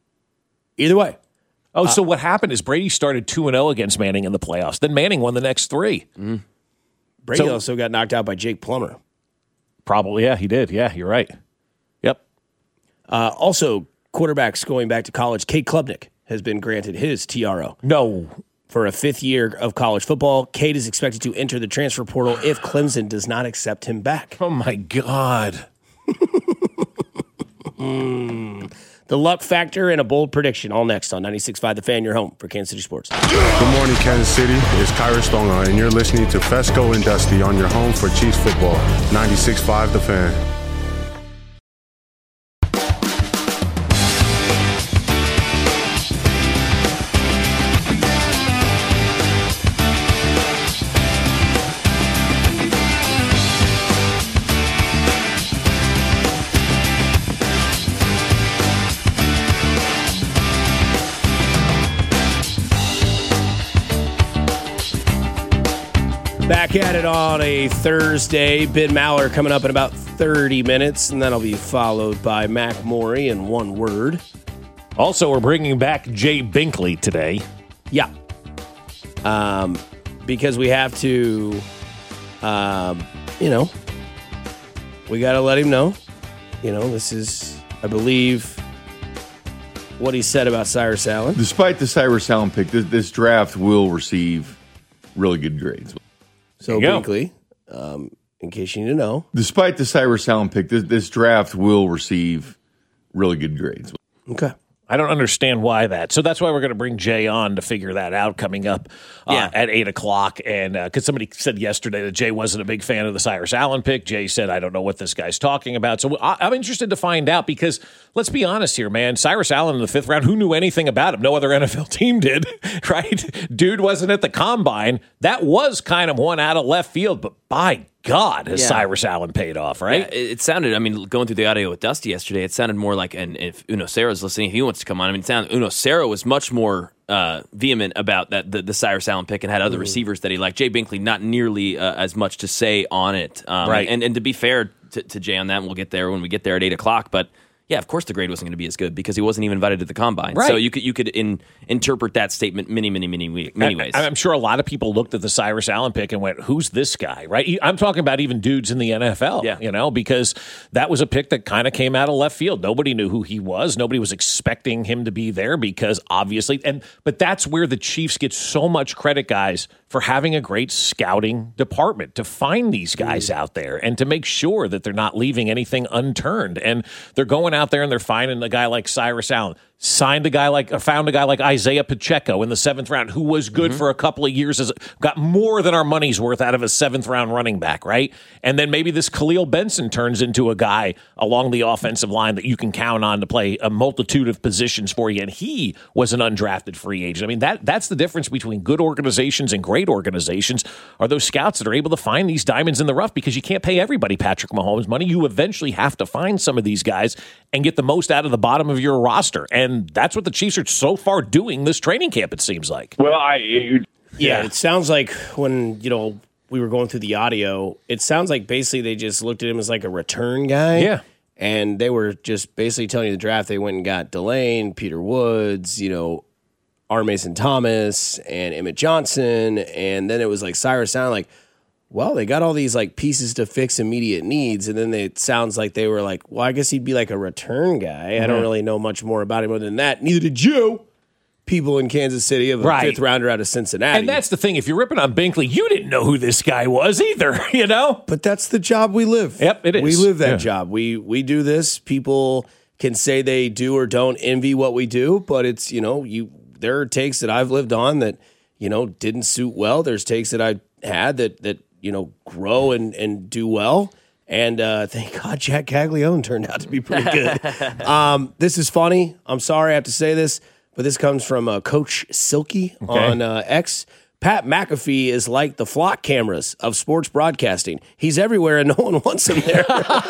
either way. Oh, uh, so what happened is Brady started two and zero against Manning in the playoffs. Then Manning won the next three. Mm. Brady so, also got knocked out by Jake Plummer. Probably, yeah, he did. Yeah, you're right. Yep. Uh, also, quarterbacks going back to college, Kate Klubnik has been granted his T R O. No. for a fifth year of college football. Cade is expected to enter the transfer portal if Clemson does not accept him back. Oh, my God. mm. The luck factor and a bold prediction. All next on ninety-six point five The Fan, your home for Kansas City sports. Good morning, Kansas City. It's Kyra Stonga, and you're listening to Fesco and Dusty on your home for Chiefs football. ninety-six point five The Fan. Back at it on a Thursday. Ben Maller coming up in about thirty minutes, and that'll be followed by Mac Morey in one word. Also, we're bringing back Jay Binkley today. Yeah. Um, because we have to, um, you know, we got to let him know. You know, this is, I believe, what he said about Cyrus Allen. Despite the Cyrus Allen pick, this, this draft will receive really good grades. So, Binkley, um, in case you need to know. Despite the Cyrus Allen pick, this, this draft will receive really good grades. Okay. I don't understand why that. So that's why we're going to bring Jay on to figure that out coming up uh, yeah. at eight o'clock. And because uh, somebody said yesterday that Jay wasn't a big fan of the Cyrus Allen pick. Jay said, I don't know what this guy's talking about. So I- I'm interested to find out because let's be honest here, man. Cyrus Allen in the fifth round, who knew anything about him? No other N F L team did, right? Dude wasn't at the combine. That was kind of one out of left field, but by God, has yeah. Cyrus Allen paid off, right? Yeah, it, it sounded, I mean, going through the audio with Dusty yesterday, it sounded more like, and if Uno Serra's listening, if he wants to come on, I mean, it sounded, Uno Serra was much more uh, vehement about that the, the Cyrus Allen pick and had other mm. receivers that he liked. Jay Binkley, not nearly uh, as much to say on it. Um, right. And, and to be fair to, to Jay on that, and we'll get there when we get there at eight o'clock, but yeah, of course the grade wasn't going to be as good because he wasn't even invited to the combine. Right. So you could you could in, interpret that statement many, many, many, many ways. I, I'm sure a lot of people looked at the Cyrus Allen pick and went, who's this guy, right? I'm talking about even dudes in the N F L, yeah. you know, because that was a pick that kind of came out of left field. Nobody knew who he was. Nobody was expecting him to be there because obviously, and but that's where the Chiefs get so much credit, guys, for having a great scouting department to find these guys mm. out there and to make sure that they're not leaving anything unturned. And they're going out there and they're finding a guy like Cyrus Allen. Signed a guy like, or found a guy like Isaiah Pacheco in the seventh round, who was good mm-hmm. for a couple of years, as got more than our money's worth out of a seventh round running back, right? And then maybe this Khalil Benson turns into a guy along the offensive line that you can count on to play a multitude of positions for you. And he was an undrafted free agent. I mean, that that's the difference between good organizations and great organizations are those scouts that are able to find these diamonds in the rough because you can't pay everybody Patrick Mahomes money. You eventually have to find some of these guys and get the most out of the bottom of your roster. And And that's what the Chiefs are so far doing this training camp, it seems like. Well, I... It, yeah, it sounds like when, you know, we were going through the audio, it sounds like basically they just looked at him as like a return guy. Yeah. And they were just basically telling you the draft, they went and got Delane, Peter Woods, you know, R. Mason Thomas, and Emmett Johnson. And then it was like Cyrus Allen, like, well, they got all these like pieces to fix immediate needs, and then they, it sounds like they were like, well, I guess he'd be like a return guy. Mm-hmm. I don't really know much more about him other than that. Neither did you, people in Kansas City, of a right. fifth rounder out of Cincinnati. And that's the thing. If you're ripping on Binkley, you didn't know who this guy was either, you know? But that's the job we live. Yep, it is. We live that yeah. job. We we do this. People can say they do or don't envy what we do, but it's, you know, you there are takes that I've lived on that, you know, didn't suit well. There's takes that I had that that you know, grow and, and do well. And uh, thank God Jack Caglione turned out to be pretty good. um, this is funny. I'm sorry I have to say this, but this comes from uh, Coach Silky okay. on uh, X. Pat McAfee is like the flock cameras of sports broadcasting. He's everywhere and no one wants him there.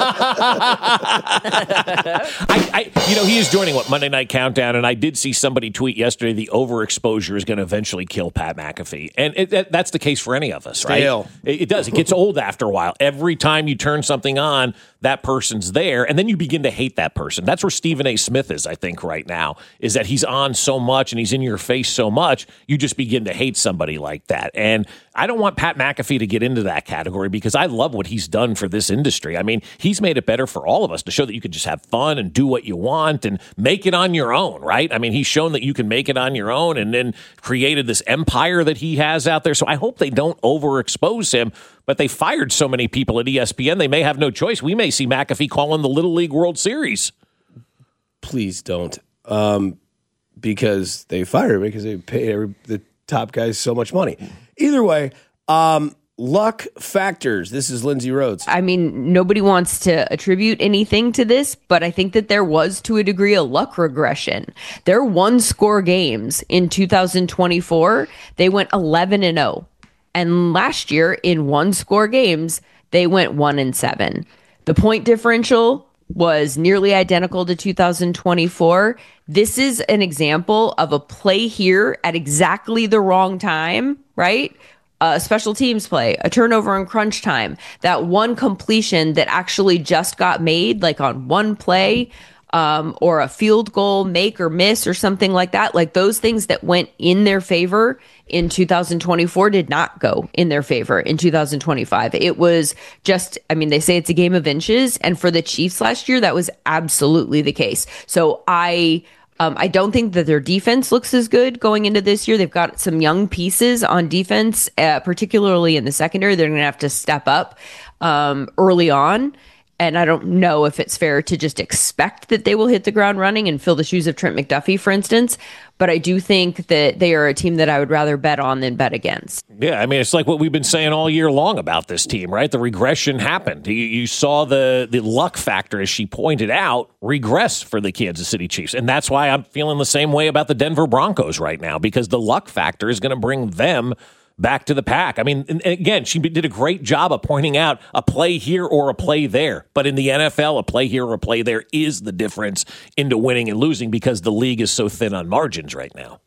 I, I, you know, he is joining, what, Monday Night Countdown, and I did see somebody tweet yesterday the overexposure is going to eventually kill Pat McAfee. And it, that, that's the case for any of us, Stale. right? It, it does. It gets old after a while. Every time you turn something on, that person's there, and then you begin to hate that person. That's where Stephen A. Smith is, I think, right now, is that he's on so much and he's in your face so much, you just begin to hate somebody like that. And I don't want Pat McAfee to get into that category because I love what he's done for this industry. I mean, he's made it better for all of us to show that you could just have fun and do what you want and make it on your own, right? I mean, he's shown that you can make it on your own and then created this empire that he has out there. So I hope they don't overexpose him, but they fired so many people at E S P N, they may have no choice. We may see McAfee calling the Little League World Series. Please don't. Um, because they fired him because they pay every, the top guys so much money. Either way, um, luck factors. This is Lindsay Rhodes. I mean, nobody wants to attribute anything to this, but I think that there was, to a degree, a luck regression. Their one-score games in two thousand twenty-four, they went eleven and oh. And last year, in one-score games, they went one and seven. The point differential was nearly identical to two thousand twenty-four. This is an example of a play here at exactly the wrong time, right? A special teams play, a turnover in crunch time, that one completion that actually just got made, like on one play, um, or a field goal make or miss or something like that. Like those things that went in their favor in two thousand twenty-four did not go in their favor in two thousand twenty-five. It was just, I mean, they say it's a game of inches. And for the Chiefs last year, that was absolutely the case. So I... Um, I don't think that their defense looks as good going into this year. They've got some young pieces on defense, uh, particularly in the secondary. They're going to have to step up um, early on. And I don't know if it's fair to just expect that they will hit the ground running and fill the shoes of Trent McDuffie, for instance. But I do think that they are a team that I would rather bet on than bet against. Yeah, I mean, it's like what we've been saying all year long about this team, right? The regression happened. You, you saw the, the luck factor, as she pointed out, regress for the Kansas City Chiefs. And that's why I'm feeling the same way about the Denver Broncos right now, because the luck factor is going to bring them back to the pack. I mean, and again, she did a great job of pointing out a play here or a play there. But in the N F L, a play here or a play there is the difference into winning and losing because the league is so thin on margins right now.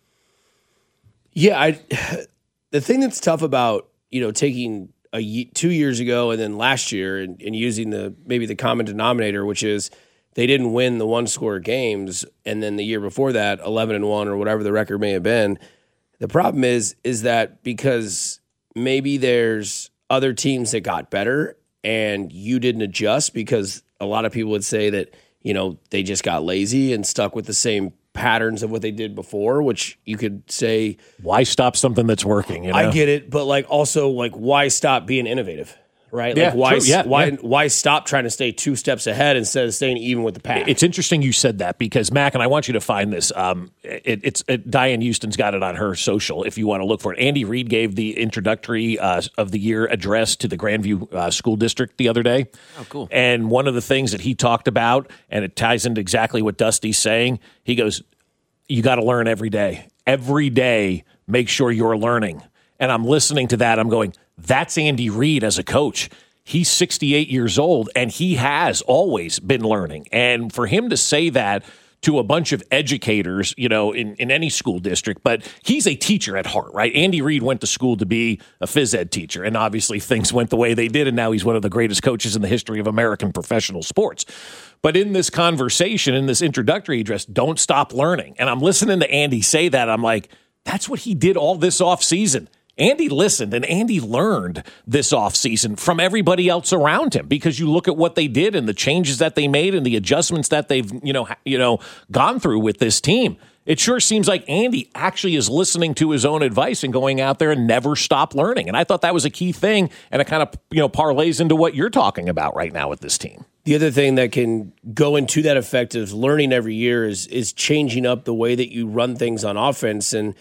Yeah, I, the thing that's tough about, you know, taking a two years ago and then last year and, and using the maybe the common denominator, which is they didn't win the one-score games, and then the year before that, eleven and one or whatever the record may have been. The problem is, is that because maybe there's other teams that got better and you didn't adjust, because a lot of people would say that, you know, they just got lazy and stuck with the same patterns of what they did before, which you could say, why stop something that's working? You know? I get it, but like also like why stop being innovative? Right? Yeah, like why true. Yeah, why yeah. why stop trying to stay two steps ahead instead of staying even with the pack? It's interesting you said that because, Mac, and I want you to find this. Um, it, it's it, Diane Houston's got it on her social if you want to look for it. Andy Reid gave the introductory uh, of the year address to the Grandview uh, School District the other day. Oh, cool. And one of the things that he talked about, and it ties into exactly what Dusty's saying, he goes, you got to learn every day. Every day, make sure you're learning. And I'm listening to that. I'm going, that's Andy Reid as a coach. He's sixty-eight years old, and he has always been learning. And for him to say that to a bunch of educators, you know, in, in any school district, but he's a teacher at heart, right? Andy Reid went to school to be a phys ed teacher, and obviously things went the way they did, and now he's one of the greatest coaches in the history of American professional sports. But in this conversation, in this introductory address, don't stop learning. And I'm listening to Andy say that. I'm like, that's what he did all this offseason. Andy listened and Andy learned this offseason from everybody else around him, because you look at what they did and the changes that they made and the adjustments that they've, you know, you know, gone through with this team. It sure seems like Andy actually is listening to his own advice and going out there and never stop learning. And I thought that was a key thing, and it kind of, you know, parlays into what you're talking about right now with this team. The other thing that can go into that effect of learning every year is is changing up the way that you run things on offense. And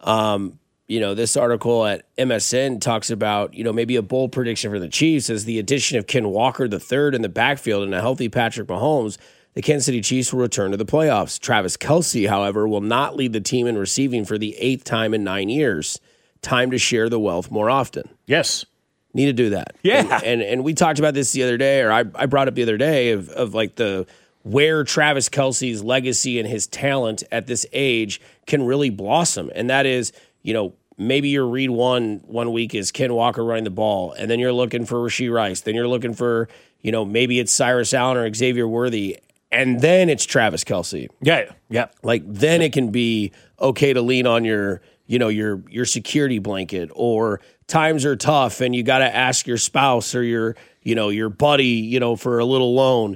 um you know, this article at M S N talks about, you know, maybe a bold prediction for the Chiefs is the addition of Ken Walker the third in the backfield and a healthy Patrick Mahomes. The Kansas City Chiefs will return to the playoffs. Travis Kelce, however, will not lead the team in receiving for the eighth time in nine years. Time to share the wealth more often. Yes. Need to do that. Yeah. And, and, and we talked about this the other day, or I, I brought up the other day of, of like the where Travis Kelce's legacy and his talent at this age can really blossom. And that is, you know, maybe your read one one week is Ken Walker running the ball, and then you're looking for Rashee Rice. Then you're looking for, you know, maybe it's Cyrus Allen or Xavier Worthy, and then it's Travis Kelce. Yeah, yeah. Like then it can be okay to lean on your, you know, your your security blanket, or times are tough and you got to ask your spouse or your, you know, your buddy, you know, for a little loan.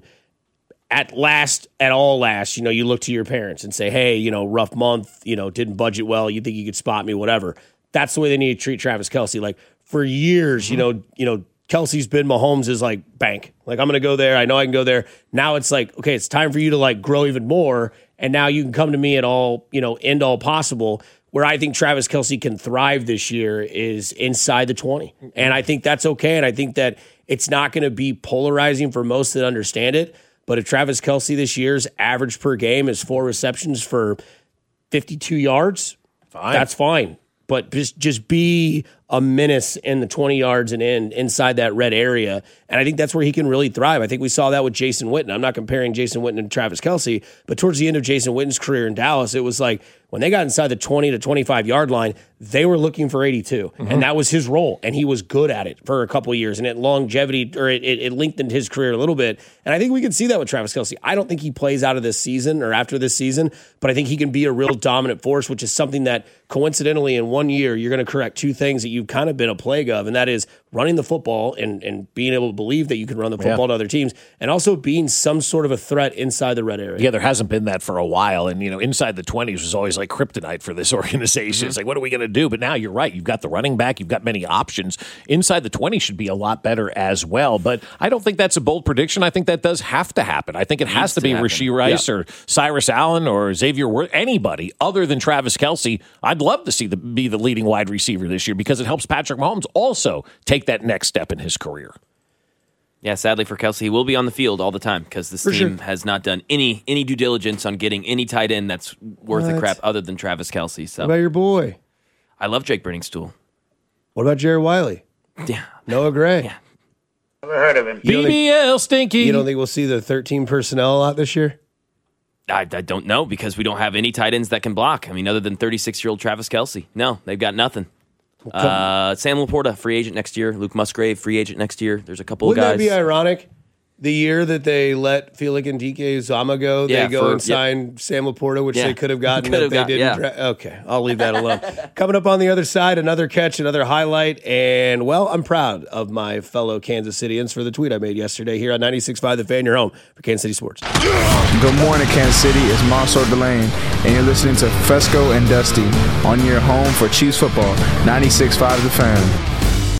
At last, at all last, you know, you look to your parents and say, hey, you know, rough month, you know, didn't budget well. You think you could spot me, whatever. That's the way they need to treat Travis Kelce. Like for years, mm-hmm. you know, you know, Kelce's been Mahomes' like bank. Like I'm going to go there. I know I can go there. Now it's like, okay, it's time for you to like grow even more. And now you can come to me at all, you know, end all possible. Where I think Travis Kelce can thrive this year is inside the twenty. And I think that's okay. And I think that it's not going to be polarizing for most that understand it. But if Travis Kelce this year's average per game is four receptions for fifty-two yards, fine. That's fine. But just just be a menace in the twenty yards and in inside that red area. And I think that's where he can really thrive. I think we saw that with Jason Witten. I'm not comparing Jason Witten and Travis Kelce, but towards the end of Jason Witten's career in Dallas, it was like when they got inside the twenty to twenty-five yard line, they were looking for eighty-two. Mm-hmm. And that was his role. And he was good at it for a couple of years. And it longevity, or it, it, it lengthened his career a little bit. And I think we can see that with Travis Kelce. I don't think he plays out of this season or after this season, but I think he can be a real dominant force, which is something that coincidentally in one year, you're going to correct two things that you've kind of been a plague of. And that is running the football and, and being able to believe that you can run the football yeah. to other teams, and also being some sort of a threat inside the red area. Yeah, there hasn't been that for a while. And, you know, inside the twenties was always like kryptonite for this organization. Mm-hmm. It's like, what are we going to do? But now you're right. You've got the running back. You've got many options. Inside the twenty should be a lot better as well. But I don't think that's a bold prediction. I think that does have to happen. I think it, it has to be Rashee Rice yeah. or Cyrus Allen or Xavier Worthy, anybody other than Travis Kelce. I'd love to see the, be the leading wide receiver this year because it helps Patrick Mahomes also take that next step in his career. Yeah, sadly for Kelce, he will be on the field all the time because this for team sure. has not done any any due diligence on getting any tight end that's worth what? a crap other than Travis Kelce. So, what about your boy? I love Jake Brittingstool. What about Jared Wiley? Yeah. Noah Gray? Yeah. Never heard of him. B B L Stinky. You don't think we'll see the thirteen personnel a lot this year? I, I don't know because we don't have any tight ends that can block. I mean, other than thirty-six-year-old Travis Kelce. No, they've got nothing. Uh, Sam Laporta, free agent next year. Luke Musgrave, free agent next year. There's a couple Wouldn't of guys. Wouldn't that be ironic? The year that they let Felix and D K Zama go, yeah, they go for, and sign yeah. Sam Laporta, which yeah. they could have gotten could if have they got, didn't. yeah. Dra- okay, I'll leave that alone. Coming up on the other side, another catch, another highlight, and, well, I'm proud of my fellow Kansas Cityans for the tweet I made yesterday here on ninety-six point five The Fan, your home for Kansas City Sports. Good morning, Kansas City. It's Monsoor Delane, and you're listening to Fesco and Dusty on your home for Chiefs football, ninety-six point five The Fan.